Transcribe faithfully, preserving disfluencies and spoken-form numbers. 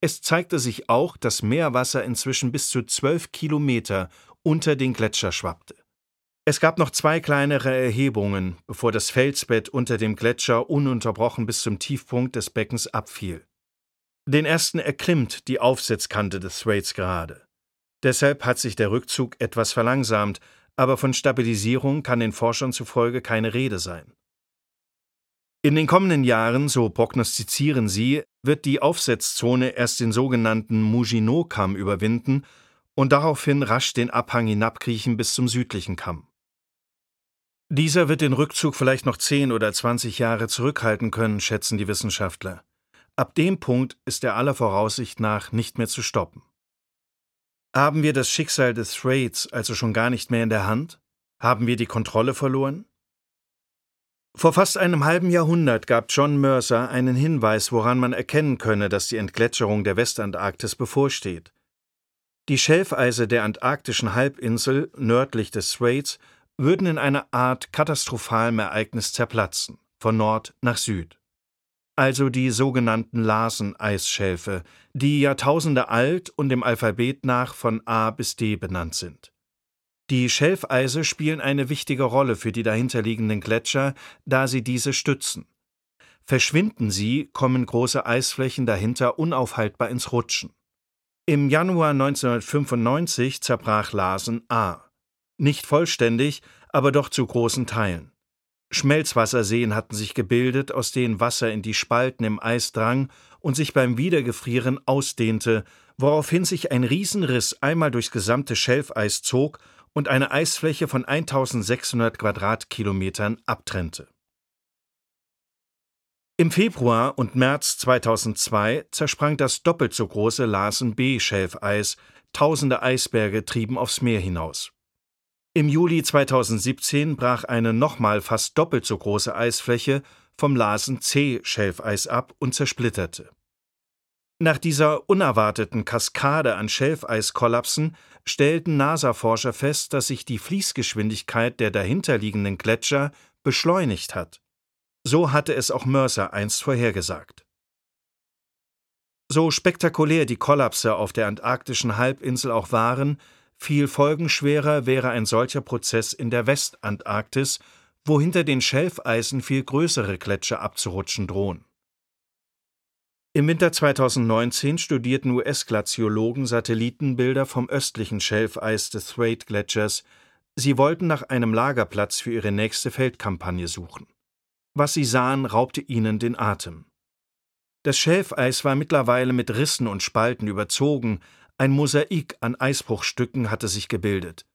Es zeigte sich auch, dass Meerwasser inzwischen bis zu zwölf Kilometer unter den Gletscher schwappte. Es gab noch zwei kleinere Erhebungen, bevor das Felsbett unter dem Gletscher ununterbrochen bis zum Tiefpunkt des Beckens abfiel. Den ersten erklimmt die Aufsetzkante des Thwaites gerade. Deshalb hat sich der Rückzug etwas verlangsamt, aber von Stabilisierung kann den Forschern zufolge keine Rede sein. In den kommenden Jahren, so prognostizieren sie, wird die Aufsetzzone erst den sogenannten Mugino-Kamm überwinden und daraufhin rasch den Abhang hinabkriechen bis zum südlichen Kamm. Dieser wird den Rückzug vielleicht noch zehn oder zwanzig Jahre zurückhalten können, schätzen die Wissenschaftler. Ab dem Punkt ist er aller Voraussicht nach nicht mehr zu stoppen. Haben wir das Schicksal des Thwaites also schon gar nicht mehr in der Hand? Haben wir die Kontrolle verloren? Vor fast einem halben Jahrhundert gab John Mercer einen Hinweis, woran man erkennen könne, dass die Entgletscherung der Westantarktis bevorsteht. Die Schelfeise der antarktischen Halbinsel nördlich des Thwaites würden in einer Art katastrophalem Ereignis zerplatzen, von Nord nach Süd. Also die sogenannten Larsen-Eisschelfe, die Jahrtausende alt und dem Alphabet nach von A bis D benannt sind. Die Schelfeise spielen eine wichtige Rolle für die dahinterliegenden Gletscher, da sie diese stützen. Verschwinden sie, kommen große Eisflächen dahinter unaufhaltbar ins Rutschen. Im Januar neunzehnhundertfünfundneunzig zerbrach Larsen A. Nicht vollständig, aber doch zu großen Teilen. Schmelzwasserseen hatten sich gebildet, aus denen Wasser in die Spalten im Eis drang und sich beim Wiedergefrieren ausdehnte, woraufhin sich ein Riesenriss einmal durchs gesamte Schelfeis zog und eine Eisfläche von eintausendsechshundert Quadratkilometern abtrennte. Im Februar und März zweitausendzwei zersprang das doppelt so große Larsen-B-Schelfeis, tausende Eisberge trieben aufs Meer hinaus. Im Juli zweitausendsiebzehn brach eine nochmal fast doppelt so große Eisfläche vom Larsen-C-Schelfeis ab und zersplitterte. Nach dieser unerwarteten Kaskade an Schelfeiskollapsen stellten NASA-Forscher fest, dass sich die Fließgeschwindigkeit der dahinterliegenden Gletscher beschleunigt hat. So hatte es auch Mercer einst vorhergesagt. So spektakulär die Kollapse auf der antarktischen Halbinsel auch waren, viel folgenschwerer wäre ein solcher Prozess in der Westantarktis, wo hinter den Schelfeisen viel größere Gletscher abzurutschen drohen. Im Winter zweitausendneunzehn studierten U S-Glaziologen Satellitenbilder vom östlichen Schelfeis des Thwaite-Gletschers. Sie wollten nach einem Lagerplatz für ihre nächste Feldkampagne suchen. Was sie sahen, raubte ihnen den Atem. Das Schelfeis war mittlerweile mit Rissen und Spalten überzogen, ein Mosaik an Eisbruchstücken hatte sich gebildet.